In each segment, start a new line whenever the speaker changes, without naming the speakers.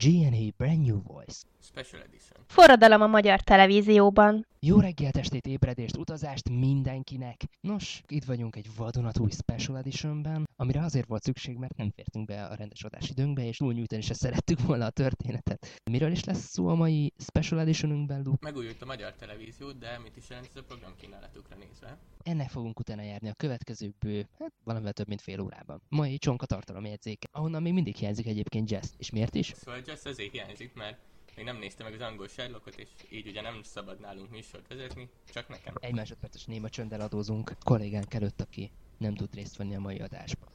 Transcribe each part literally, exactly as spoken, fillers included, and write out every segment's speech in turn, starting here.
gé en á Brand New Voice.
Special Edition.
Forradalom a magyar televízióban.
Jó reggelt, estét, ébredést, utazást mindenkinek! Nos, itt vagyunk egy vadonatúj Special Editionben, amire azért volt szükség, mert nem fértünk be a rendes adásidőnkbe, és túlnyújtani se szerettük volna a történetet. Miről is lesz szó a mai Special Editionünkben, Luke?
Megújult a magyar televízió, de mit is jelent ez a programkínálatukra nézve?
Ennek fogunk utána járni a következő bő, hát valamivel több mint fél órában. Mai csonka tartalomjegyzéke, ahonnan még mindig hiányzik egyébként Jess. És miért is?
Szóval Jess azért hiányzik, mert még nem nézte meg az angol Sherlockot, és így ugye nem szabad nálunk műsort vezetni, csak nekem.
Egy másodperces néma csönddel adózunk kollégánk előtt, aki nem tud részt venni a mai adásban.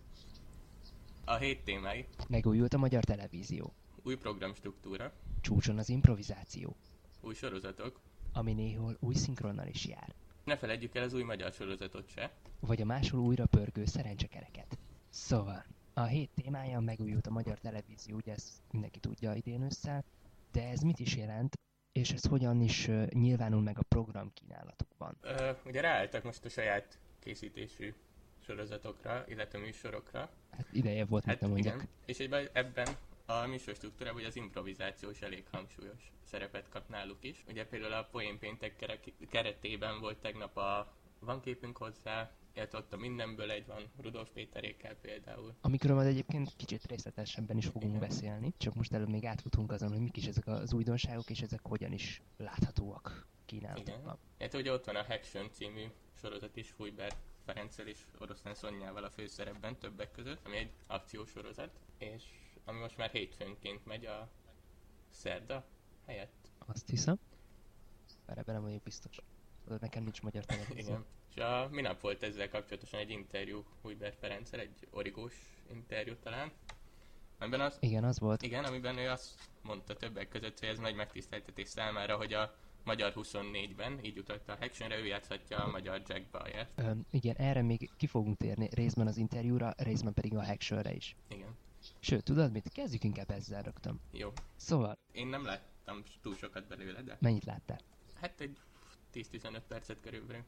A hét témái:
Megújult a magyar televízió.
új programstruktúra,
Csúcson az improvizáció,
új sorozatok,
ami néhol új szinkronnal is jár.
ne feledjük el az új magyar sorozatot se.
Vagy a máshol újra pörgő szerencsekereket. Szóval, a hét témája megújult a magyar televízió, ugye ezt mindenki tudja idén ősszel, de ez mit is jelent, és ez hogyan is uh, nyilvánul meg a programkínálatokban?
Ö, ugye ráálltak most a saját készítésű sorozatokra, illetve műsorokra.
Hát ideje volt, hát, mit nem mondjak.
Igen. És egyben ebben a műsor struktúrában az improvizáció is elég hangsúlyos szerepet kap náluk is. Ugye például a Poén péntek kerek- keretében volt tegnap a Van képünk hozzá, illetve ott a Mindenből egy van, Rudolf Péterékkel például.
Amikről majd egyébként kicsit részletesebben is fogunk Igen. beszélni, csak most előbb még átfutunk azon, hogy mik is ezek az újdonságok, és ezek hogyan is láthatóak kínálatokban.
Igen. Ugye ott van a Action című sorozat is, Fújber Ferenccel és Oroszlán Szonyával a főszerepben többek között, ami egy akciósorozat, és ami most már hétfőnként megy a szerda helyett.
Azt hiszem. Már ebben nem vagyok biztos. Tudod, nekem nincs magyar televízió.
Igen. És a minap volt ezzel kapcsolatosan egy interjú Fújber Ferenccel, egy origós interjú talán. Amiben az,
igen, az volt.
Igen, amiben ő azt mondta többek között, hogy ez nagy megtiszteltetés számára, hogy a Magyar huszonnégyben, így jutott a Actionre, ő játszhatja a magyar Jack Bauert.
Ö, igen, erre még ki fogunk térni, részben az interjúra, részben pedig a Actionre is.
Igen.
Sőt, tudod mit? Kezdjük inkább ezzel rögtön.
Jó.
Szóval...
Én nem láttam túl sokat belőle, de...
Mennyit láttál?
Hát egy tíz-tizenöt percet körülbelül.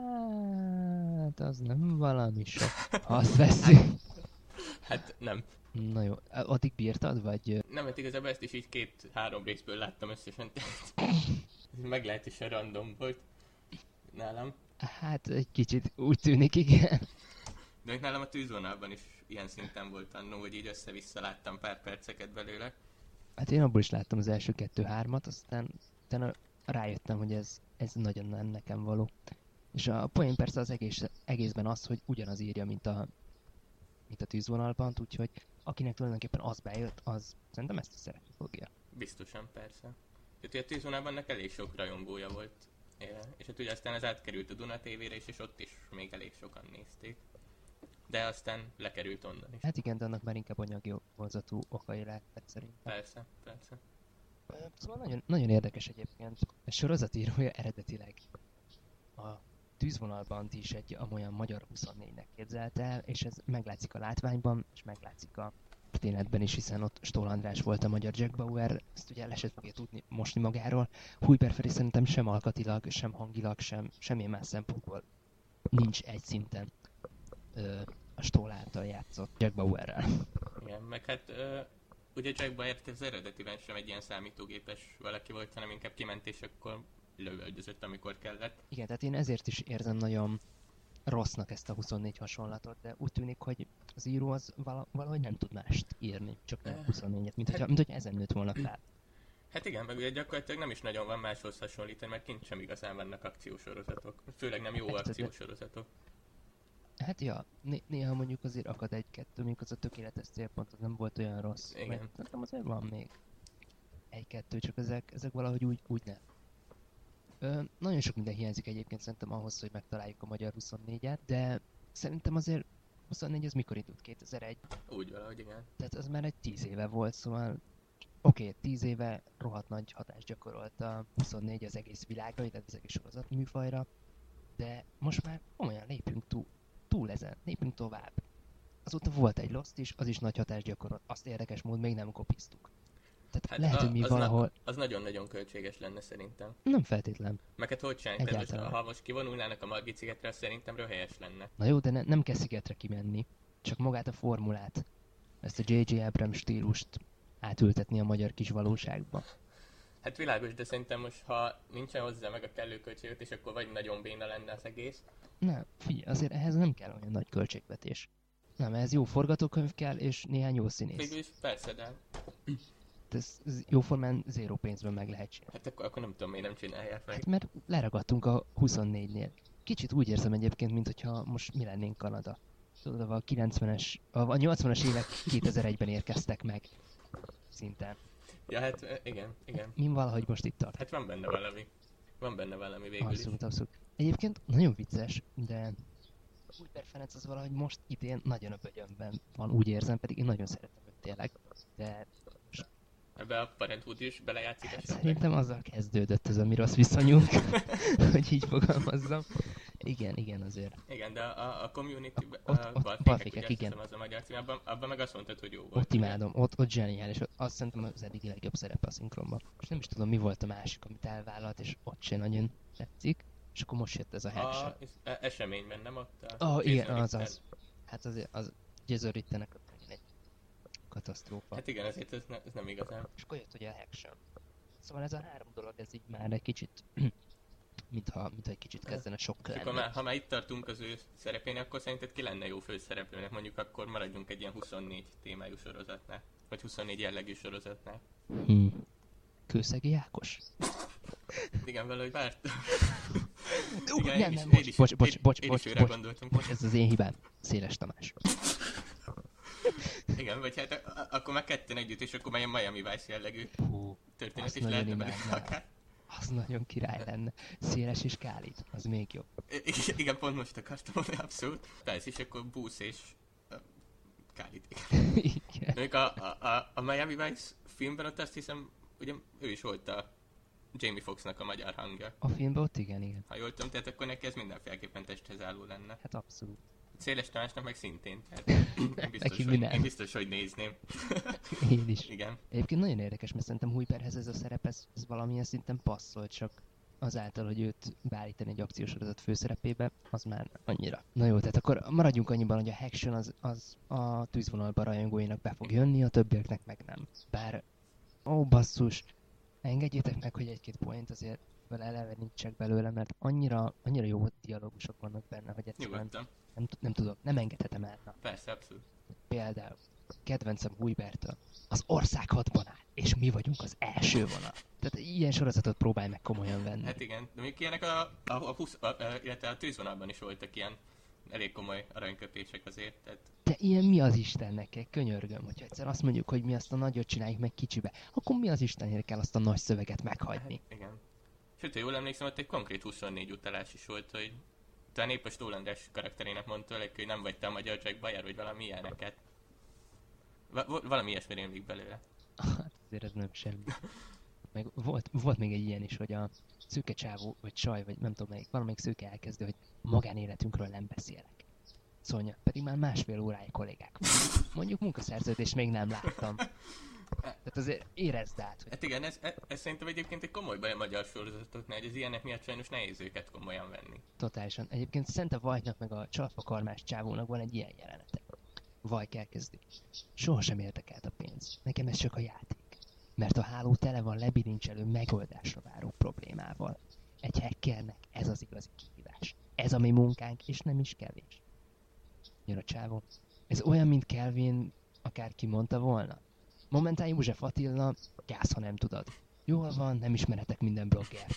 Hát, az nem valami sok. Azt veszi.
Hát nem.
Na jó, addig bírtad, vagy...
Nem, hát igazából ezt is így két-három részből láttam összesen. Meglehetősen random volt nálam.
Hát egy kicsit úgy tűnik, igen.
De nálam a tűzvonalban is ilyen szinten volt annó, hogy így össze-vissza láttam pár perceket belőle.
Hát én abból is láttam az első kettő-hármat, aztán utána rájöttem, hogy ez, ez nagyon nem nekem való. És a poén persze az egész, egészben az, hogy ugyanaz írja, mint a, mint a tűzvonalban, úgyhogy akinek tulajdonképpen az bejött, az szerintem ezt is szeretni fogja.
Biztosan, persze. Tehát a tűzvonalban nek elég sok rajongója volt. És hát ugye aztán ez átkerült a Duna té vére is, és ott is még elég sokan nézték. De aztán lekerült onnan is.
Hát igen, de annak már inkább anyagi vonzatú okai lehetnek szerintem.
Persze, persze.
Szóval nagyon, nagyon érdekes egyébként. A sorozatírója eredetileg a tűzvonalban is egy amolyan magyar huszonnégynek képzelt el, és ez meglátszik a látványban, és meglátszik a történetben is, hiszen ott Stoll András volt a magyar Jack Bauer, ezt ugye leset fogja tudni mosni magáról. Fújber Feri szerintem sem alkatilag, sem hangilag, sem semmilyen más szempontból nincs egy szinten ö, a Stoll által játszott Jack Bauerrel.
Igen, meg hát ö, ugye Jack Bauer az eredetiben sem egy ilyen számítógépes valaki volt, hanem inkább kiment és akkor lövöldözött, amikor kellett.
Igen, tehát én ezért is érzem nagyon rossznak ezt a huszonnégy hasonlatot, de úgy tűnik, hogy az író az vala, valahogy nem tud mást írni, csak nem huszonnégyet, mint, hogyha, mint hogy ezen nőtt volna fel.
Hát igen, meg ugye gyakorlatilag nem is nagyon van máshoz hasonlítani, mert kint sem igazán vannak akciósorozatok. Főleg nem jó hát, akciósorozatok.
Hát ja, né- néha mondjuk azért akad egy-kettő, mondjuk az a tökéletes célpont, az nem volt olyan rossz.
Igen.
Nekem azért van még egy-kettő, csak ezek, ezek valahogy úgy, úgy nem. Ö, nagyon sok minden hiányzik egyébként szerintem ahhoz, hogy megtaláljuk a magyar huszonnégyet, de szerintem azért huszonnégy az mikor indult? kétezer-egy?
Úgy valahogy, igen.
Tehát az már egy tíz éve volt, szóval oké, okay, tíz éve rohadt nagy hatást gyakorolt a huszonnégy az egész világra, illetve az egész sorozat műfajra, de most már komolyan lépjünk túl, túl ezen, lépjünk tovább. Azóta volt egy Lost is, az is nagy hatást gyakorolt, azt érdekes módon még nem kopiztuk. Tehát
Hát
lehet,
a,
hogy mi
az
valahol...
Na, az nagyon-nagyon költséges lenne szerintem.
Nem feltétlen.
Meg hát hogy csinálják? Ha most kivonulnának a Margit szigetre, az szerintem röhelyes lenne.
Na jó, de ne, nem kell szigetre kimenni. Csak magát a formulát. Ezt a jé jé Abrams stílust átültetni a magyar kis valóságba.
Hát világos, de szerintem most, ha nincsen hozzá meg a kellő költségvetés, akkor vagy nagyon béna lenne az egész.
Nem, figyelj, azért ehhez nem kell olyan nagy költségvetés. Nem, ehhez jó forgatókönyv kell, és néhány jó színész.
Végülis persze, de
Ez, ez jóformán zéró pénzben meg lehet csinálni.
hát akkor, akkor nem tudom, miért nem csinálják meg.
Hát mert leragadtunk a huszonnégynél. Kicsit úgy érzem egyébként, mintha most mi lennénk Kanada. Tudod, a kilencvenes, a nyolcvanas évek kétezer-egyben érkeztek meg. Szinten.
Ja, hát eh, igen, igen.
Mi valahogy most itt tart.
Hát van benne valami. Van benne valami végül is.
Abszolút, abszolút. Egyébként nagyon vicces, de Újper Ferenc az valahogy most idén nagyon a bögyönben van, úgy érzem, pedig én nagyon szeretem őt tényleg. De
Ebbe a Parenthood is belejátszik
hát
esetleg?
szerintem azzal kezdődött ez a mi rossz viszonyunk, hogy így fogalmazzam. Igen, igen, azért.
Igen, de a, a community,
Ott-
a,
ott-
a
ott
balfékek,
balfékek,
ugye
igen.
azt hiszem az a magyar cím, abban, abban meg azt mondtad, hogy jó volt.
Ott imádom, ott, ott zseniális, ott azt szerintem az eddigi legjobb szerepe a szinkronban. És nem is tudom, mi volt a másik, amit elvállalt, és ott sem nagyon tetszik. És akkor most jött ez a hackshot.
A, a eseményben, nem ott a...
Ah, igen,
Jason
az
Ritter.
az. Hát az, az Jason Ritternek megint egy katasztrófa.
Hát igen, ezért ez, ne, ez nem igazán.
És akkor jött ugye a hackshot. Szóval ez a három dolog, ez így már egy kicsit, mintha, mintha egy kicsit kezdene sok
És akkor
lenni.
már, ha már itt tartunk az ő szerepének, akkor szerinted ki lenne jó főszereplőnek? Mondjuk akkor maradjunk egy ilyen huszonnégy témájú sorozatnál. Vagy huszonnégy jellegű sorozatnál.
Hmm. Kőszegi Ákos?
Igen, valahogy várt.
Ú,
Igen,
nem,
én
nem,
is-
bocs,
én is-
bocs, bocs,
én-
bocs,
én is
bocs,
őre
bocs,
gondoltam.
bocs, ez az én hibám. Széles Tamás.
Igen, vagy hát a- a- akkor már ketten együtt, és akkor már ilyen Miami Vice jellegű
Hú,
történet
azt
is
nagyon
lehetne belőle
imádnám.
akár.
Az nagyon király lenne. Széles és Kálid, az még jobb.
I- Igen, pont most akartam mondani, abszolút. Persze, és akkor Booth és uh, Khalid.
Igen.
Még a, a, a, a Miami Vice filmben ott azt hiszem, ugye ő is volt a Jamie Foxxnak a magyar hangja.
A filmben ott igen, igen.
Ha jól tudom, tehát akkor neki ez mindenféleképpen testhez álló lenne.
Hát abszolút.
Széles Tamásnak meg szintén, tehát én biztos,
Neki mi
hogy,
nem.
én biztos, hogy nézném.
Én is.
Igen.
Egyébként nagyon érdekes, mert szerintem Hújperhez ez a szerep, ez, ez valamilyen szinten passzol, csak azáltal, hogy őt beállítani egy akciósorozat főszerepébe, az már annyira. Na jó, tehát akkor maradjunk annyiban, hogy a Haction az, az a tűzvonalban rajongóinak be fog jönni, a többieknek meg nem. Bár, ó basszus, engedjétek meg, hogy egy-két point azért vele elevenítsek belőle, mert annyira, annyira jó dialógusok vannak benne, hogy egyszerűen
Nyugodtan.
nem, t- nem tudok, nem engedhetem el. Na,
Persze, abszolút.
például kedvencem Hújbertől, az ország hatban áll, és mi vagyunk az első vonal. Tehát ilyen sorozatot próbálj meg komolyan venni.
Hát igen, de még ilyenek a, a, a, husz, a, a, illetve a tűzvonalban is voltak ilyen elég komoly aranykötések azért, tehát
De ilyen mi az Istennek? Könyörgöm, hogyha egyszer azt mondjuk, hogy mi azt a nagyot csináljuk meg kicsibe, akkor mi az Istenért kell azt a nagy szöveget meghagyni?
hát, igen. Sőt, ha jól emlékszem, ott egy konkrét huszonnégy utalás is volt, hogy talán épp a Stól András karakterének mondta, hogy nem vagy te a magyar Jack Bauer, vagy valami ilyeneket. Va- val- valami ilyesmi rémlik belőle.
Hát azért ez nem semmi. Meg volt, volt még egy ilyen is, hogy a szőke csávó, vagy csaj, vagy nem tudom melyik, valamelyik szőke elkezdő, hogy a magánéletünkről nem beszélek. Szonya, pedig már másfél óráig kollégák vagyunk. Mondjuk munkaszerződést még nem láttam. Tehát azért érezd át, hogy
Hát igen, ez, ez, ez szerintem egyébként egy komoly baj a magyar sorozatoknál, hogy az ilyenek miatt sajnos nehéz őket komolyan venni.
totálisan. Egyébként Szente Vajnak meg a csalfakarmás csávónak van egy ilyen jelenete. Vajk elkezdi. Sohasem érdekelt a pénz. Nekem ez csak a játék. Mert a háló tele van lebirincselő megoldásra váró problémával. Egy hackernek ez az igazi kihívás. Ez a mi munkánk, és nem is kevés. Jön a csávó. Ez olyan, mint Kelvin akárki mondta volna. Momentán József Attila, gáz, ha nem tudod. Jól van, nem ismerhetek minden bloggert.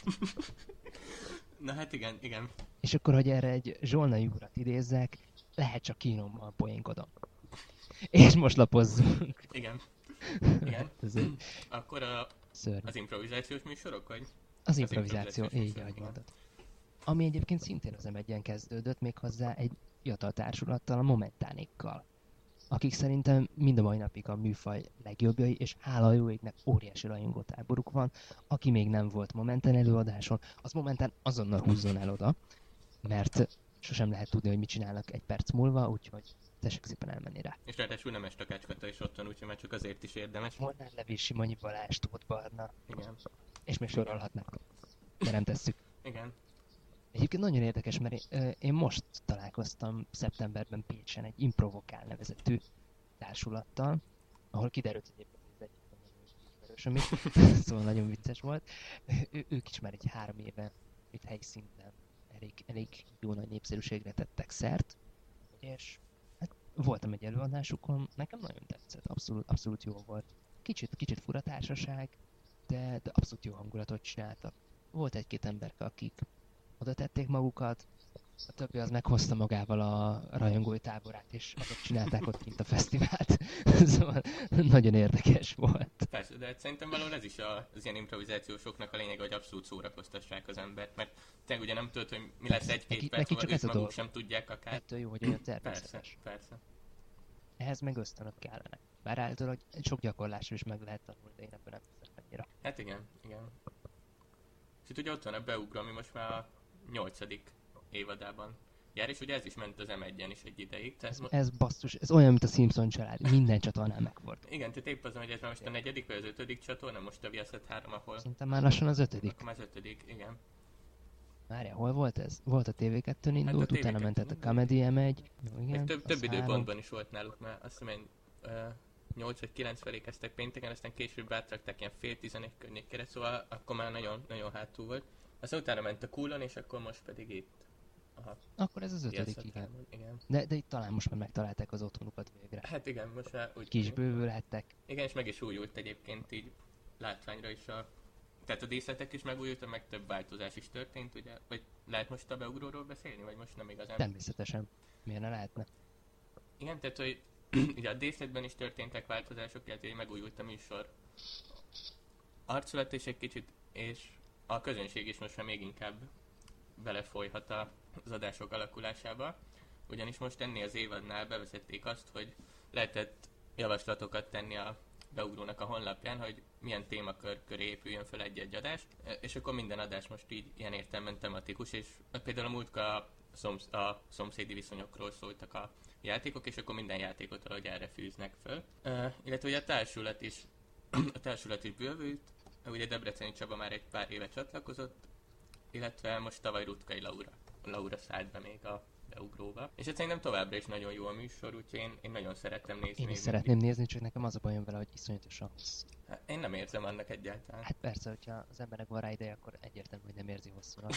Na hát igen, igen.
És akkor, hogy erre egy zsolnai urat idézzek, lehet csak kínommal poénkodom. És most lapozzunk.
Igen. Igen.
Ez egy
Akkor a,
szörny.
az improvizációs műsorok, vagy?
Az improvizáció,
improvizációs
így
műsor,
ahogy
igen.
mondod. Ami egyébként szintén az em egyen kezdődött, méghozzá egy fiatal társulattal, a Momentánékkal. Akik szerintem mind a mai napig a műfaj legjobbjai, és hála jó égnek óriási rajongótáboruk van. Aki még nem volt Momentán előadáson, az Momentán azonnal húzzon el oda, mert sosem lehet tudni, hogy mit csinálnak egy perc múlva, úgyhogy tessék szépen elmenni rá.
És ráadásul Nemes Takácskata is ott van, úgyhogy már csak azért is érdemes.
Molnár Levi, Simonyi Balázs, Tóth Barna,
Igen.
és még sorolhatnánk. De nem tesszük.
Igen.
Egyébként nagyon érdekes, mert én, ö, én most találkoztam szeptemberben Pécsen egy Improvokál nevezetű társulattal, ahol kiderült egyébként, hogy az egyik semmit, szóval nagyon vicces volt. Ő, ők is már egy három éve itt helyi szinten elég, elég jó nagy népszerűségre tettek szert, és hát voltam egy előadásukon, nekem nagyon tetszett, abszolút, abszolút jó volt. Kicsit, kicsit fura társaság, de, de abszolút jó hangulatot csináltak. Volt egy-két emberke, akik oda tették magukat, a többi az meghozta magával a rajongói táborát, és azok csinálták ott kint a fesztivált. Szóval nagyon érdekes volt.
Persze, de hát szerintem valahol ez is a, az ilyen improvizációsoknak a lényeg, hogy abszolút szórakoztassák az embert, mert tényleg ugye nem tudod, hogy mi lesz egy-két
Neki-
perc,
neki csak
múlva
ez
ők
a
maguk
dolga.
sem tudják akár.
Ettől jó, hogy olyan
Persze,
természetes.
persze.
Ehhez meg ösztönök kellene. Bár általában sok gyakorlásról is meg lehet tanulni, de én ebben nem hiszem annyira.
Hát igen, igen. És itt ugye ott van a Beugró, ami most már a nyolcadik évadában jár, és ugye ez is ment az em egyen is egy ideig. Tehát
Ez,
mo-
ez basszus, ez olyan, mint a Simpson család. Minden csatornán megfordul.
igen, tehát épp azon, hogy ez már most a negyedik vagy az ötödik csatorna, most a Viaszat három, ahol...
Szerintem már lassan az ötödik.
Akkor már az ötödik, igen.
Várjál, hol volt ez? Volt a té vé kettőn indult,
té vé
utána
kettőn
mentett a
indult.
Comedy em egy. Jó, igen,
Meg több,
az
több
három.
időpontban is volt náluk, mert azt hiszem, én uh, nyolc vagy kilenc felé kezdtek pénteken, aztán később átrakták ilyen fél tizenegy környékére, szóval akkor már nagyon, nagyon hátul volt. Aztán utána ment a Coolon, és akkor most pedig itt. Aha,
Akkor ez az ötödik,
Viaszat
igen.
hármon, igen.
De, de itt talán most már megtalálták az otthonukat végre.
Hát igen, most már úgy
Ki is
tűnik.
bővülhettek.
Igen, és meg is újult egyébként így látványra is a... Tehát a díszletek is megújultak, meg több változás is történt, ugye? Vagy lehet most a Beugróról beszélni, vagy most nem igazán?
Természetesen. Miért ne lehetne?
Igen, tehát hogy ugye a díszletben is történtek változások, illetve megújult a műsor arculat is egy kicsit, és a közönség is most már még inkább belefolyhat az adások alakulásába. Ugyanis most ennél az évadnál bevezették azt, hogy lehetett javaslatokat tenni a Beugrónak a honlapján, hogy milyen témakör köré épüljön fel egy-egy adás, és akkor minden adás most így ilyen értelemben tematikus, és például a múltkor a, szomsz- a szomszédi viszonyokról szóltak a játékok, és akkor minden játékot valahogy erre fűznek föl. Uh, illetve ugye a társulat is, a társulat is bővült, ugye Debreceni Csaba már egy pár éve csatlakozott, illetve most tavaly Rutkai Laura, Laura szállt be még a Beugróba. És hát szerintem továbbra is nagyon jó a műsor, úgyhogy én, én nagyon szeretem nézni.
Én is
még
szeretném nézni, csak nekem az a bajom vele, hogy iszonyatosan hosszú.
mindig. Hát én nem érzem annak egyáltalán.
Hát persze, hogyha az embernek van rá ideje, akkor egyértelmű, hogy nem érzi hosszúnak.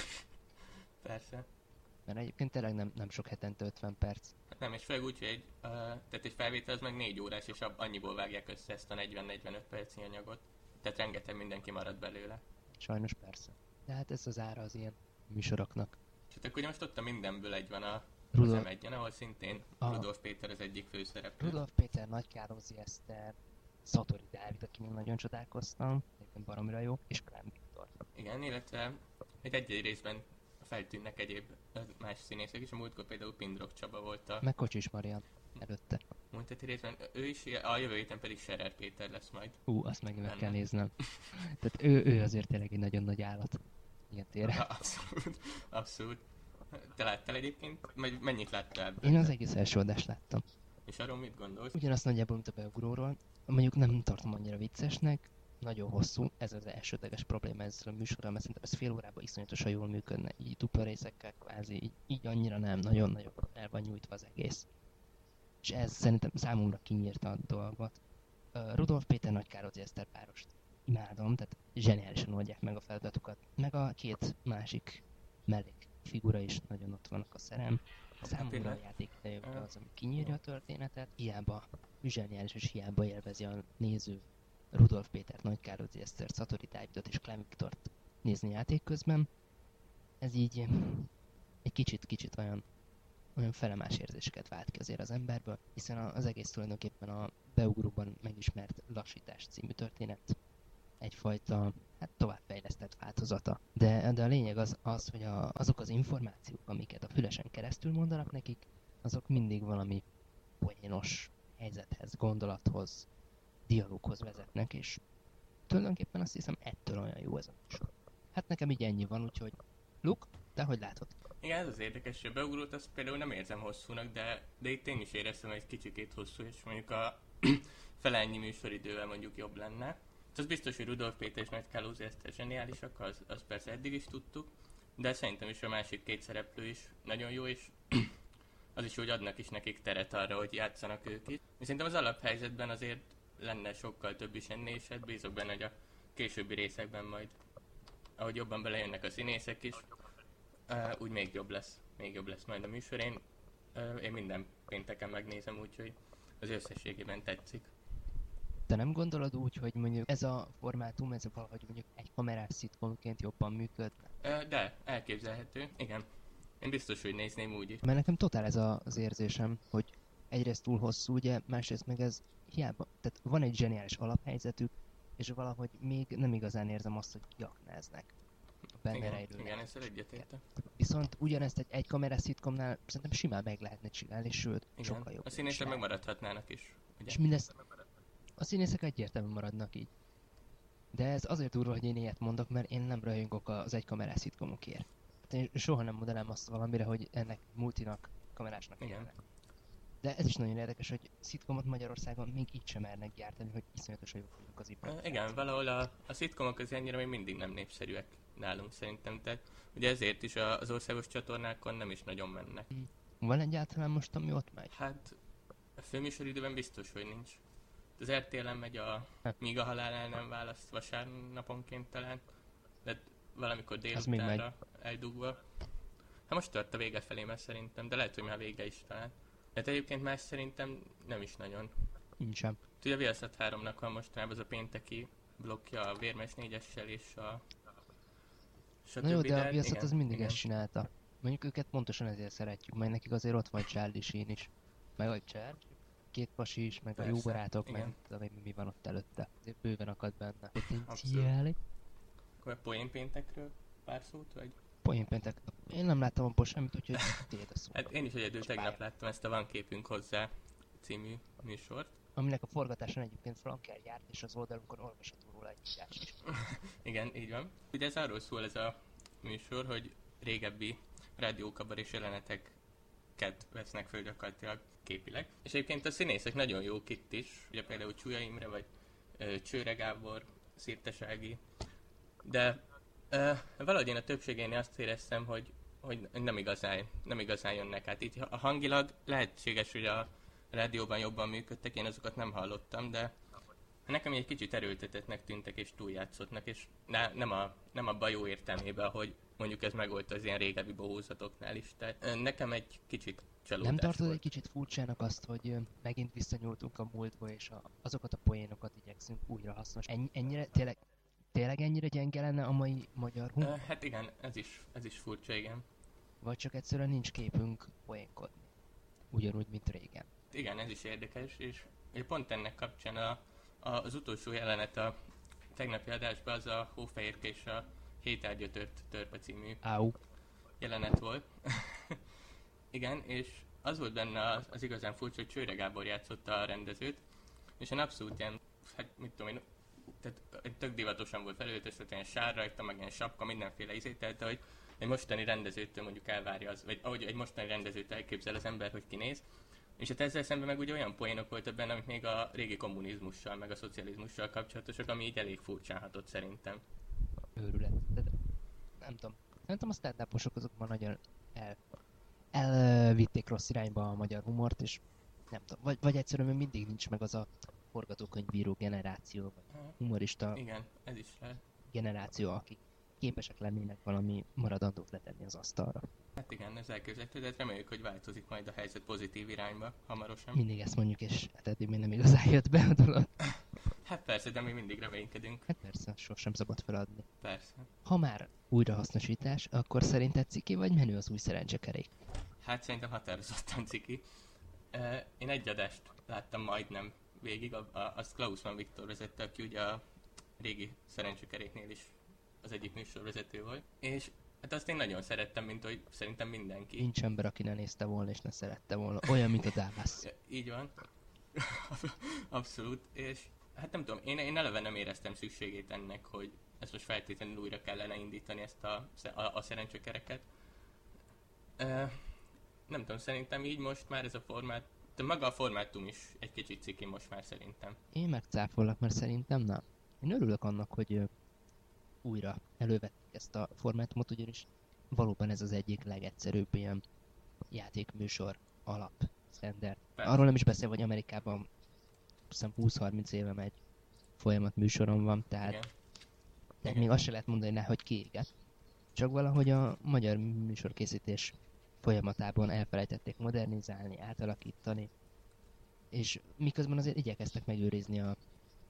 Persze.
Mert egyébként tényleg nem, nem sok hetente ötven perc.
Hát nem, és főleg úgy, hogy egy, uh, tehát egy felvétel az meg négy órás, és ab, annyiból vágják össze ezt a negyven-negyvenöt percnyi anyagot. Tehát rengeteg mindenki marad belőle.
Sajnos persze. De hát ez az ára az ilyen műsoroknak.
És hát akkor ugye most ott a mindenből egy van a
Rudolf-
az em egyen, ahol szintén
Ah.
Rudolf Péter az egyik főszereplő.
Rudolf Péter, Nagy Károlzi Eszter, Szatori Dávid, akinek nagyon csodálkoztam, egyébként baromira jó, és Klán Viktor.
Igen, illetve egy egy részben feltűnnek egyéb ö, más színészek is. A múltkor például Pindrok Csaba volt a
Meg Kocsis Marian előtte.
múlt heti részben. Ő is, a jövő héten pedig Scherer Péter lesz majd.
Ú, azt meg meg
Benne.
kell néznem. Tehát ő, ő azért tényleg egy nagyon nagy állat. Ilyen téren.
Abszolút, abszolút. Te láttál egyébként? Vagy mennyit láttál?
Én az egész első adást láttam.
És arról mit gondolsz?
Ugyanazt nagyjából, mint a Beugróról. Mondjuk nem tartom annyira viccesnek, nagyon hosszú, ez az elsődleges probléma ezzel a műsorral, mert szerintem ez fél órában iszonyatosan jól működne, így dupla részekkel kvázi, így, így annyira nem, nagyon-nagyon el van nyújtva az egész. És ez szerintem számomra kinyírta a dolgot. Uh, Rudolf Péter Nagy Károlyi Eszter párost imádom, tehát zseniálisan oldják meg a feladatukat. Meg a két másik mellék figura is nagyon ott vannak a szerem. Számomra a játék idejükre az, ami kinyírja a történetet. Hiába zseniális és hiába élvezi a néző Rudolf Pétert, Nagy Károlyi Esztert, Szatori Dávidot és Klán Viktort nézni játék közben. Ez így egy kicsit-kicsit olyan, olyan felemás érzéseket vált ki azért az emberből, hiszen az egész tulajdonképpen a Beugróban megismert Lassítás című történet egyfajta, hát továbbfejlesztett változata. De, de a lényeg az, az hogy a, azok az információk, amiket a fülesen keresztül mondanak nekik, azok mindig valami poénos helyzethez, gondolathoz, dialóghoz vezetnek, és tulajdonképpen azt hiszem ettől olyan jó ez a műsor. Hát nekem így ennyi van, úgyhogy Luke, te hogy látod?
Igen, ez az érdekes, hogy a Beugrót azt például nem érzem hosszúnak, de, de itt én is éreztem, hogy egy kicsikét hosszú, és mondjuk a fele ennyi műsoridővel mondjuk jobb lenne. Az biztos, hogy Rudolf Péter és Nagy Károlyi Eszter zseniálisak, az, az persze eddig is tudtuk, de szerintem is a másik két szereplő is nagyon jó, és az is, hogy adnak is nekik teret arra, hogy játszanak ők is. És szerintem az alaphelyzetben azért lenne sokkal több is ennél is, hát bízok benne, hogy a későbbi részekben majd, ahogy jobban belejönnek a színészek is, uh, úgy még jobb lesz, még jobb lesz majd a műsor. Én, uh, én minden pénteken megnézem, úgyhogy az összességében tetszik.
Te nem gondolod úgy, hogy mondjuk ez a formátum, ez a valahogy mondjuk egy kamerás szitkomként jobban működne?
Uh, de, elképzelhető, igen. Én biztos, hogy nézném úgy is.
Mert nekem totál ez a, az érzésem, hogy egyrészt túl hosszú, ugye, másrészt meg ez hiába, tehát van egy zseniális alaphelyzetük, és valahogy még nem igazán érzem azt, hogy kiaknáznak a benne
Igen,
rejlő
igen,
lehetőséget.
ezzel egyetértek.
Viszont ugyanezt egy egy kamerás szitkomnál szerintem simán meg lehetne csinálni, sőt,
Igen,
sokkal jobb.
a színészek megmaradhatnának is, ugye?
És mindezt, a színészek egyértelműen maradnak így. De ez azért durva, hogy én ilyet mondok, mert én nem rajongok az egy kamerás szitkomokért. Hát én soha nem mondanám azt valamire, hogy ennek multinak, kamerásnak
Igen.
kellene. De ez is nagyon érdekes, hogy szitkomot Magyarországon még így sem mernek gyártani, hogy iszonyatosan jók vagyunk az
Uh,
improvizációban.
igen, valahol a, a szitkomok az ennyire még mindig nem népszerűek nálunk szerintem, tehát ugye ezért is a, az országos csatornákon nem is nagyon mennek.
Van egyáltalán most, ami ott megy?
Hát a főműsoridőben biztos, hogy nincs. Az er té el-en megy a
Hát.
Míg a halál el nem választ vasárnaponként talán, de valamikor
Az még
délutánra eldugva. Hát most tört a vége felé már szerintem, de lehet, hogy már vége is talán. Hát egyébként más szerintem nem is nagyon.
Nincsen.
Ugye a Viaszat háromnak van mostanában az a pénteki blokkja a Vérmes négyessel és a...
Na jó, de a
hát
Viaszat
igen,
az mindig
igen.
ezt csinálta. Mondjuk őket pontosan ezért szeretjük, mert nekik azért ott van Charlie Sheen is. Meg a Charlie, két pasi is, meg a jó
Persze,
barátok, meg
igen.
nem tudom én, mi van ott előtte. Azért bőven akad benne.
Abszolút.
Potenciáli.
Akkor a poén péntekről pár szót, vagy?
Poénpéntek. Én nem láttam abból semmit, úgyhogy tiéd a szó.
Hát én is egyedül tegnap láttam ezt a Van képünk hozzá című műsort.
Aminek a forgatáson egyébként Franker járt, és az oldalunkon olvasható róla egy írás is.
Igen, így van. Ugye ez arról szól ez a műsor, hogy régebbi rádiókabarés jeleneteket vesznek föl gyakorlatilag képileg. És egyébként a színészek nagyon jók itt is, ugye például Csúlya Imre, vagy ö, Csőre Gábor, Szirtesági. De ö, valahogy én a többségénél azt éreztem, hogy, hogy nem igazán, nem igazán jönnek át. Így a hangilag lehetséges, hogy a rádióban jobban működtek, én azokat nem hallottam, de nekem egy kicsit erőltetettnek tűntek és túljátszottnak, és ne, nem, a, nem a bajó értelmében, hogy mondjuk ez megvolt az ilyen régebbi bohózatoknál is. Tehát ö, nekem egy kicsit csalódás
Nem tartod
volt.
egy kicsit furcsának azt, hogy ö, megint visszanyúltunk a múltba, és a, azokat a poénokat igyekszünk újra hasznos. Ennyi, ennyire, tényleg, tényleg ennyire gyenge lenne a mai magyar
Ö,
humor?
hát igen, ez is, ez is furcsa, igen.
Vagy csak egyszerűen nincs képünk poénkodni? Ugyanúgy, mint régen.
Igen, ez is érdekes, és ugye pont ennek kapcsán a, a, az utolsó jelenet a tegnapi adásban az a Hófehérke és a Hétárgya tört törpe című
Áú.
jelenet volt. Igen, és az volt benne az, az igazán furcsa, hogy Csőre Gábor játszotta a rendezőt, és én abszolút ilyen, hát mit tudom én, tehát tök divatosan volt felöltözve, ilyen sár rajta, meg ilyen sapka, mindenféle izét, tehát hogy egy mostani rendezőtől mondjuk elvárja az, vagy ahogy egy mostani rendezőt elképzel az ember, hogy kinéz. És hát ezzel szemben meg ugye olyan poénok voltak benne, amik még a régi kommunizmussal, meg a szocializmussal kapcsolatosak, ami így elég furcsán hatott szerintem.
Őrület. De, de, nem tudom. Szerintem a stand-uposok azok már nagyon el, elvitték rossz irányba a magyar humort, és nem tudom. Vagy, vagy egyszerűen még mindig nincs meg az a forgatókönyvíró generáció, vagy humorista
Igen, ez is lehet.
generáció, akik képesek lennének valami maradandót letenni az asztalra.
Hát igen, ez elképzelhető, de hát reméljük, hogy változik majd a helyzet pozitív irányba hamarosan.
Mindig ezt mondjuk, és hát eddig még nem igazán jött be a dolog.
Hát persze, de mi mindig reménykedünk.
Hát persze, sosem szabad feladni.
Persze.
Ha már újrahasznosítás, akkor szerinted ciki vagy menő az új szerencsekerék?
Hát szerintem határozottan ciki. Uh, én egy adást láttam majdnem végig, a, a, azt Klausman Viktor vezette, aki ugye a régi szerencsekeréknél is az egyik műsorvezető volt. És hát azt én nagyon szerettem, mint hogy szerintem mindenki.
Nincs ember, aki ne nézte volna és ne szerette volna. Olyan, mint a Dávász.
Ja, így van. Abszolút. És hát nem tudom, én, én eleve nem éreztem szükségét ennek, hogy ezt most feltétlenül újra kellene indítani, ezt a, a, a szerencsekereket. Uh, nem tudom, szerintem így most már ez a formát, de maga a formátum is egy kicsit ciki most már szerintem.
Én megcáfollak, mert szerintem nem. Én örülök annak, hogy ö, újra elővették ezt a formátumot, ugyanis valóban ez az egyik legegyszerűbb ilyen játékműsor alap, standard.
Persze.
Arról nem is beszél, hogy Amerikában hiszem húsz-harminc éve megy folyamat műsorom van, tehát,
Igen.
tehát
Igen.
még azt se lehet mondani rá, hogy kiégett. Csak valahogy a magyar műsorkészítés folyamatában elfelejtették modernizálni, átalakítani, és miközben azért igyekeztek megőrizni a,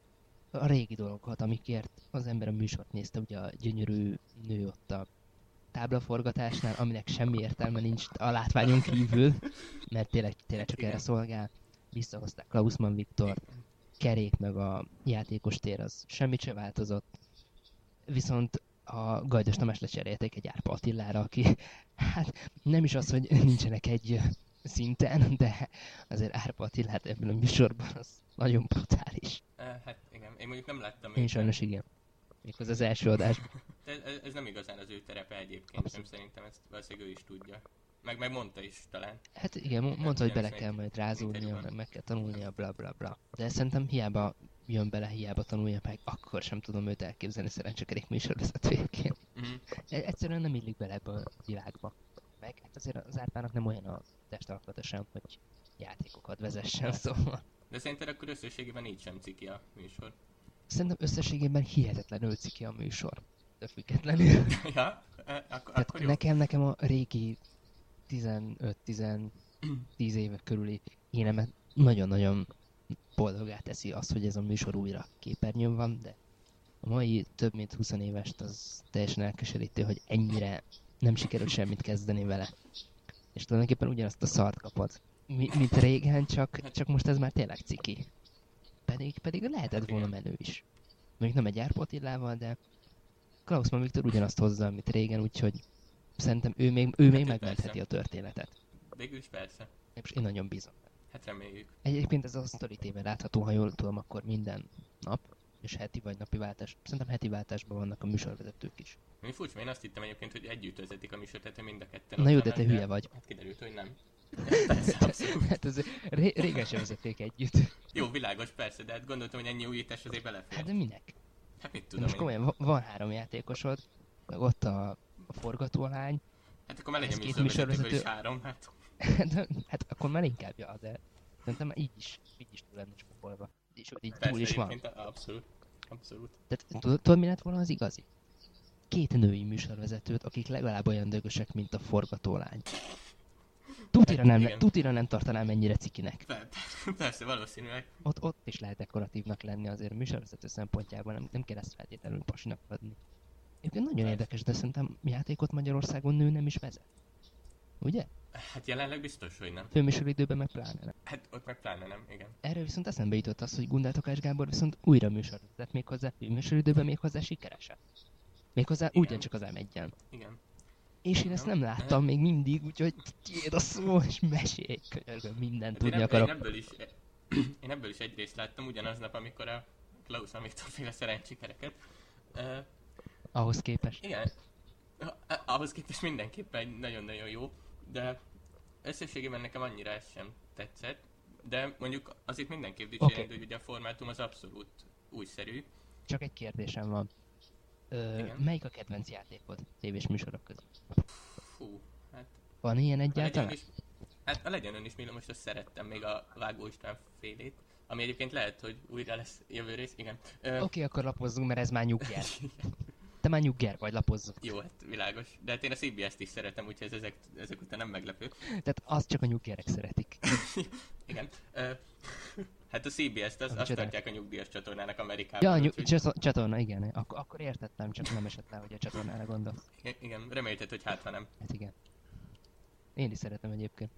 a régi dolgokat, amikért az ember a műsort nézte, ugye a gyönyörű nő ott a táblaforgatásnál, aminek semmi értelme nincs a látványon kívül, mert tényleg, tényleg csak
Igen.
erre szolgál. Visszahozták Klausmann Viktor, kerék meg a játékos tér, az semmit se változott. Viszont a Gajdos Tamás lecserélték egy Árpa Attilára, aki hát nem is az, hogy nincsenek egy szinten, de azért Árpa Attilát ebben a műsorban az nagyon brutális.
Uh, hát igen, én mondjuk nem láttam
Én
őt,
sajnos igen. Méghozzá az első adásban.
de ez, ez nem igazán az ő terepe egyébként,
Abszolút.
nem szerintem ezt valószínűleg ő is tudja. Meg, meg mondta is talán.
Hát igen, mo- mondta, hogy bele kell majd rázódnia,
interjúban.
meg meg kell tanulnia, bla bla bla. De szerintem hiába jön bele, hiába tanulja meg, akkor sem tudom őt elképzelni szerencsekerék műsorvezetőjeként.
Uh-huh.
E- Egyszerűen nem illik bele ebbe a világba. Meg hát azért az Árpának nem olyan a testalkata sem, hogy játékokat vezessen, szóval.
De szerinted akkor összességében így sem ciki a műsor.
Szerintem összességében hihetetlenül ciki a műsor. De függetlenül.
ja, eh, ak-
Tehát
akkor jó.
nekem, nekem a régi tizenöt-tíz évek körüli énemet nagyon-nagyon boldogá teszi az, hogy ez a műsor újra képernyőn van, de a mai több mint húsz évest az teljesen elkeserítő, hogy ennyire nem sikerült semmit kezdeni vele. És tulajdonképpen ugyanazt a szart kapod. Mi, mint régen, csak, csak most ez már tényleg ciki. Pedig, pedig lehetett volna menő is. Mondjuk nem egy Árpa Attilával, de Klausmann Viktor ugyanazt hozza, amit régen, úgyhogy szerintem ő még, ő még
Hát,
megmentheti
persze.
a történetet.
Végül is persze.
És én nagyon bízom.
Hát reméljük.
Egyébként ez a Story té vén látható, ha jól tudom, akkor minden nap, és heti vagy napi váltás. Szerintem heti váltásban vannak a műsorvezetők is.
Mi furcsa, én azt hittem egyébként, hogy együtt vezetik a műsort, tehát hogy mind a ketten
Na
ott
jó, de
vannak,
te hülye vagy.
Hát kiderült, hogy nem. Persze, abszolút.
Hát ez ré- régen sem vezették együtt.
Jó, világos, persze, de hát gondoltam, hogy ennyi újítás azért belefér.
Hát de minek?
Hát mit
De
tudom
most
én.
komolyan, va- van három játékosod, meg ott a, a forgatólány,
Hát akkor már legyen
ez két
műsorvezetőből is
műsorvezető-
három, hát.
de, hát akkor már inkább ja, de szerintem már így is, így is túl lenne spórolva. És így
Persze,
túl is van.
egyébként abszolút. Abszolút.
Tehát tudod, tudod, mi lett volna az igazi? Két női műsorvezetőt, akik legalább olyan dögösek, mint a forgatólány. Tutira nem,
Igen.
tutira nem tartanám ennyire cikinek.
Per- Persze, valószínűleg.
Ott, ott is lehet dekoratívnak lenni azért a műsorvezető szempontjából, nem, nem kell ezt feltétlenül pasinak adni. Egyébként nagyon
Persze.
érdekes, de szerintem játékot Magyarországon nő nem is vezet. Ugye?
Hát jelenleg biztos, hogy nem.
Főműsoridőben meg pláne nem.
Hát ott meg pláne nem, igen.
Erről viszont eszembe jutott az, hogy Gundel Tokás Gábor viszont újra műsorvezetett méghozzá főműsoridőben méghozzá sikeresen. Méghozzá
Igen.
ugyancsak az em egyen.
Igen.
És én ezt nem láttam még mindig, úgyhogy tiéd a szó, és mesélj, könyörgöm, mindent
Hát én,
tudni
eb-
akarok.
én, ebből is, én ebből is egy részt láttam ugyanaznap, amikor a Klaus Viktor féle szerencsikereket. Uh,
Ahhoz képest.
igen, Ah- ah- ahhoz képest mindenképpen nagyon-nagyon jó, de összességében nekem annyira ez sem tetszett. De mondjuk azért mindenképp dicsérni,
Oké.
hogy ugye a formátum az abszolút újszerű.
Csak egy kérdésem van. Ö,
Igen.
melyik a kedvenc játékod tévés műsorok között?
Fú, hát
Van ilyen
a legyen
egyáltalán?
is, hát a legyen ön is, Mila, most azt szerettem még a Vágó István félét, ami egyébként lehet, hogy újra lesz jövő rész, igen. Ö,
Oké, okay, akkor lapozzunk, mert ez már nyugger. Te már nyugger vagy, lapozzunk.
Jó, hát világos. De hát én a cé bé es-t is szeretem, úgyhogy ez ezek, ezek után nem meglepő.
Tehát azt csak a nyuggerek szeretik.
Igen. Ö, hát a cé bé es-t az,
Ami
azt
csodál.
tartják a nyugdíjas csatornának Amerikában.
Ja, ny-
úgyhogy-
csato- csatorna, igen. Ak- akkor értettem, csak nem esett le, hogy a csatornára gondolsz.
I- igen, remélted, hogy hát ha nem.
Hát igen. Én is szeretem egyébként.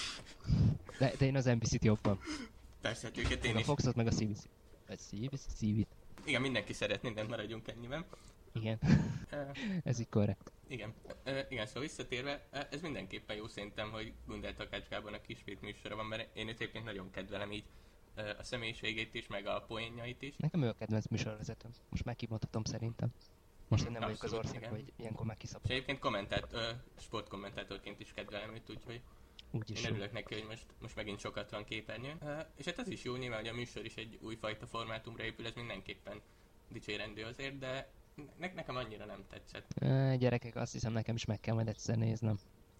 De, de én az en bé cét jobban.
Persze, hát őket én
Én a
is.
Foxot meg a cé bé cét. Vagy cé bé cé, cé bé-t.
Igen, mindenki szeret mindent, maradjunk ennyiben.
Igen,
Ö,
ez így korrekt.
igen. Ö, igen, szóval visszatérve, ö, ez mindenképpen jó szerintem, hogy Gundel Takács Gábornak ismét műsora van, mert én őt egyébként nagyon kedvelem így ö, a személyiségét is, meg a poénjait is.
Nekem ő a kedvenc műsorvezetőm. Most már kimondhatom szerintem. Most én nem vagyok az
Abszolút,
ország,
igen.
hogy ilyenkor már
És
kiszabad.
egyébként kommentát, ö, sportkommentátorként is kedvelem őt, úgyhogy
Úgyis
én
jó.
örülök neki, hogy most, most megint sokat van képernyőn. Uh, és hát az is jó, nyilván, hogy a műsor is egy újfajta formátumra épül, ez mindenképpen dicsérendő azért, de ne- nekem annyira nem tetszett.
Ö, gyerekek, azt hiszem nekem is meg kell majd egyszer néznem.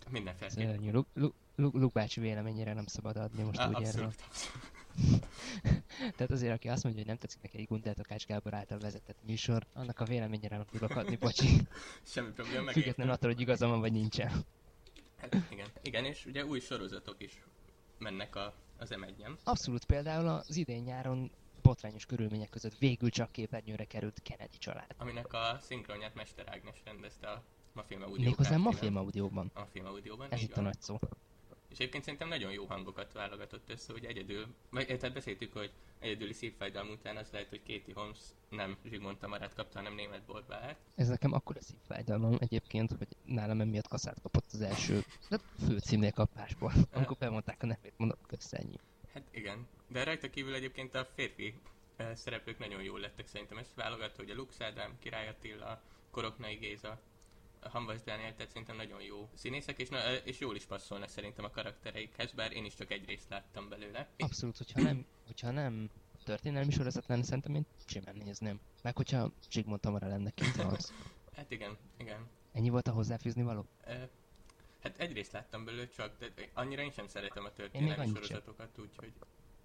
Mindenféle.
Szörnyű. Luke, Luke, Luke, Luke bácsi véleményére nem szabad adni most
Á,
úgy
abszolút,
erről.
abszolút.
Tehát azért, aki azt mondja, hogy nem tetszik neki egy Gundel Takács Gábor által vezetett műsor, annak a véleményére nem tudok adni, bocsi.
Semmi probléma, meg.
Függetlenül attól, hogy igazam van, vagy nincsen.
Hát igen. Igen, és ugye új sorozatok is mennek a, az em egyen.
Abszolút, például az idén nyáron botrányos körülmények között végül csak képernyőre került Kennedy család.
Aminek a szinkronját Mester Ágnes rendezte a Mafilm Audio
Méghozzá
Kft-vel.
Mafilm Audióban.
A Film Audióban,
Ez
így
itt a
van.
nagy szó.
És egyébként szerintem nagyon jó hangokat válogatott össze, hogy egyedül, vagy tehát beszéltük, hogy egyedüli szívfájdalom után az lehet, hogy Katie Holmes nem Zsigmond Tamarát kapta, hanem német Borbálát.
Ez nekem akkora szívfájdalmam egyébként, hogy nálam emiatt kaszát kapott az első de főcímnél kapásból. Amikor bemondták a nevét, mondom, köszönjük.
Hát igen, de rajta kívül egyébként a férfi eh, szereplők nagyon jól lettek szerintem. Ezt válogatta, hogy a Lux Ádám, Király Attila, Koroknai Géza, a Hamvas Dániel, tehát szerintem nagyon jó színészek, és, na, eh, és jól is passzolnak szerintem a karaktereikhez, bár én is csak egy részt láttam belőle.
Abszolút, hogyha nem, hogyha nem történelmi sorozat lenne, szerintem én simán nézném. Meg hogyha Zsigmond Tamara lenne Katie Holmes.
Hát igen, igen.
Ennyi volt a hozzáfűzni való?
Eh, hát egy részt láttam belőle csak, de annyira én sem szeretem a
Én
történelmi
még annyit sem.
sorozatokat, úgyhogy...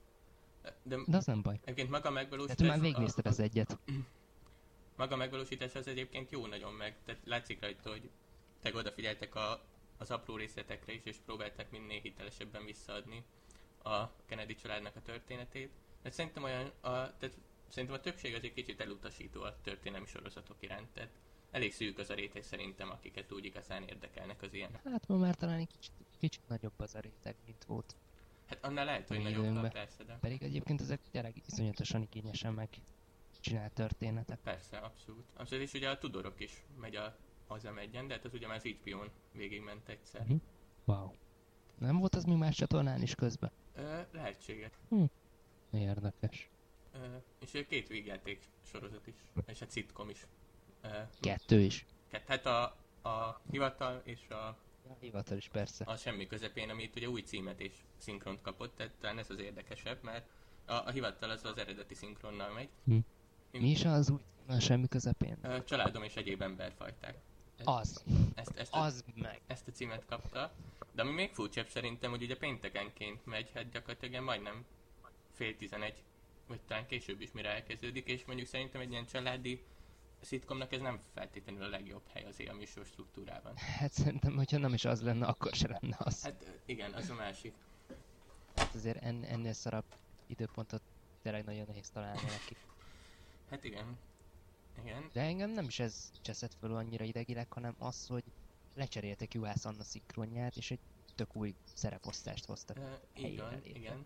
De,
De az nem baj.
egyébként maga a
De
megvalósítás...
te már végignézted az egyet.
Maga a megvalósítás az egyébként jó nagyon meg, tehát látszik rajta, hogy te odafigyeltek a, az apró részletekre is, és próbálták minél hitelesebben visszaadni a Kennedy családnak a történetét. De szerintem olyan, a, tehát szerintem a többség azért kicsit elutasító a történelmi sorozatok iránt, tehát elég szűk az a réteg szerintem, akiket úgy igazán érdekelnek az ilyen.
Hát ma már talán egy kicsit, kicsit nagyobb az a réteg, mint volt.
Hát annál lehet, hogy
Mi
nagyobb
időnkben.
persze, de
Pedig egyébként ezek tényleg iszonyatosan igényesen meg csinált történetek.
persze, abszolút. Abszolút, és ugye a Tudorok is megy a, az em egyen, de hát az ugye már az há bé ó-n végigment egyszer.
Mhm. Wow. Nem volt az még más csatornán is közben?
Ö, lehetséges.
Érdekes.
Ö, és ugye két vígjáték sorozat is, és egy szitkom is. Ö,
Kettő is.
kett- hát a, a hivatal és a,
A hivatal is persze.
a semmi közepén, amit ugye új címet és szinkront kapott, tehát talán ez az érdekesebb, mert a, a hivatal az az eredeti szinkronnal megy.
Hm. Mi is az úgy a semmi közepén?
Ö, Családom és egyéb emberfajták.
Az.
Ezt, ezt, a,
Az meg.
ezt a címet kapta. De ami még furcsább szerintem, hogy ugye péntekenként megy, hát gyakorlatilag ilyen majdnem fél tizenegy, vagy talán később is mire elkezdődik, és mondjuk szerintem egy ilyen családi szitkomnak ez nem feltétlenül a legjobb hely azért a műsor struktúrában.
Hát szerintem, hogyha nem is az lenne, akkor se lenne az.
Hát ö, igen, az a másik.
Hát azért en, ennél szarabb időpontot tényleg nagyon nehéz találni neki.
Hát igen. Igen.
De engem nem is ez cseszett föl annyira idegileg, hanem az, hogy lecseréltek Juhász Anna szinkronját, és egy tök új szereposztást hoztak.
Uh, így
helyére
van,
lépve.
igen.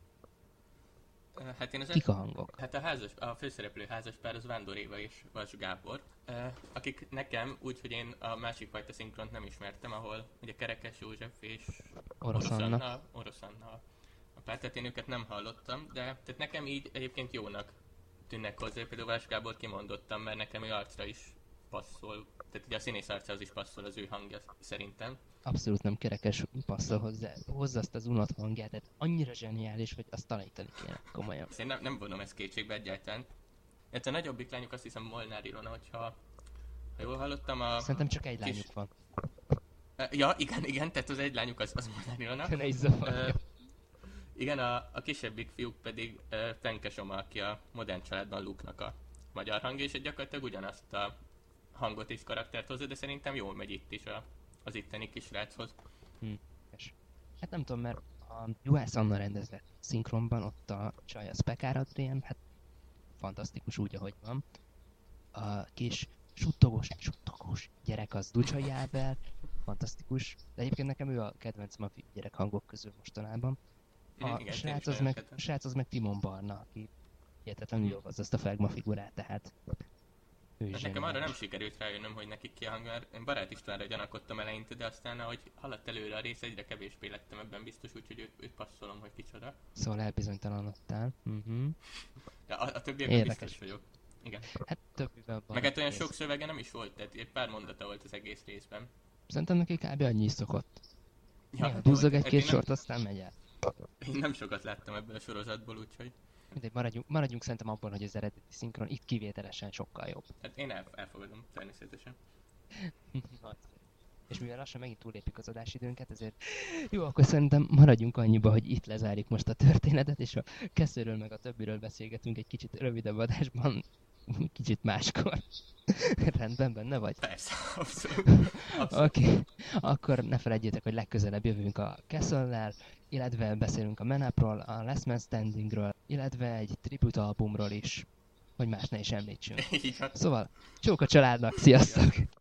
Uh, hát én az
Kik a hangok?
Hát a, házas, a főszereplő házaspár az Vándor Éva és Vas Gábor, uh, akik nekem, úgy, hogy én a másik fajta szinkront nem ismertem, ahol ugye Kerekes József és
Orosz Anna.
Anna, Orosz Anna a pár, tehát én őket nem hallottam, de tehát nekem így egyébként jónak tűnnek hozzá, például Vas Gábor kimondottam, mert nekem ő arcra is passzol, tehát ugye a színész arcához is passzol az ő hangja szerintem.
Abszolút nem kerekes passzol hozzá. Hozza azt az unott hangját, tehát annyira zseniális, hogy azt tanítani kéne, komolyan.
Ezt én nem, nem vonom ezt kétségbe egyáltalán. Ez a nagyobbik lányuk azt hiszem Molnár Ilona, hogyha ha jól hallottam a...
Szerintem csak egy
kis-
lányuk van.
Uh, ja, igen, igen, tehát az egy lányuk az, az Molnár Ilona.
Ne is zavarja.
Ö, igen, a, a kisebbik fiúk pedig uh, Fenke Soma, aki a Modern Családban Luke-nak a magyar hangja, és gyakorlatilag ugyanazt a hangot és karaktert hozza, de szerintem jól megy itt is a, az itteni kisráchoz.
Hm. És hát nem tudom, mert a Juhász Anna rendezett szinkronban, ott a csaj az Pekár Adrien, hát fantasztikus úgy, ahogy van. A kis suttogós, suttogós gyerek az Ducsai Ábel, fantasztikus. De egyébként nekem ő a kedvencem a fi- gyerek hangok közül mostanában. A
Mhm, igen,
srác,
én is
az
nagyon
meg,
szeretem.
srác az meg Timon Barna, aki hihetetlenül jól hozza azt a Flegma figurát, tehát ő is
Hát nekem arra nem
zseniális.
sikerült rájönnöm, hogy nekik ki a hang, mert én Barát Istvánra gyanakodtam eleinte, de aztán ahogy haladt előre a rész, egyre kevésbé lettem ebben biztos, úgyhogy őt, őt passzolom, hogy kicsoda.
Szóval elbizonytalanodtál. Uh-huh.
De a, a többiekben
Érdekes.
biztos vagyok. Igen.
Hát többivel van.
Meg hát olyan
kész.
sok szövege nem is volt, tehát egy pár mondata volt az egész részben.
Szerintem neki kb. Annyi is szokott.
Ja,
Néha duzzog
hát
egy-két
én nem-
sort, aztán megy el.
Én nem sokat láttam ebből a sorozatból, úgyhogy
Mindegy, maradjunk, maradjunk szerintem abban, hogy az eredeti szinkron itt kivételesen sokkal jobb.
hát én el, elfogadom természetesen.
Nagyszerű. és mivel lassan megint túlépjük az adásidőnket, ezért jó, akkor szerintem maradjunk annyiba, hogy itt lezárjuk most a történetet, és a Kesslerről meg a többiről beszélgetünk egy kicsit rövidebb adásban, kicsit máskor. Rendben, benne vagy?
Persze, abszolút. abszolút.
Oké, okay. Akkor ne felejtjétek, hogy legközelebb jövünk a Castle-lel, illetve beszélünk a Man-Upról, a Last Man Standingről, illetve egy tribute albumról is, hogy más ne is említsünk.
Így van.
Szóval, csók a családnak, sziasztok!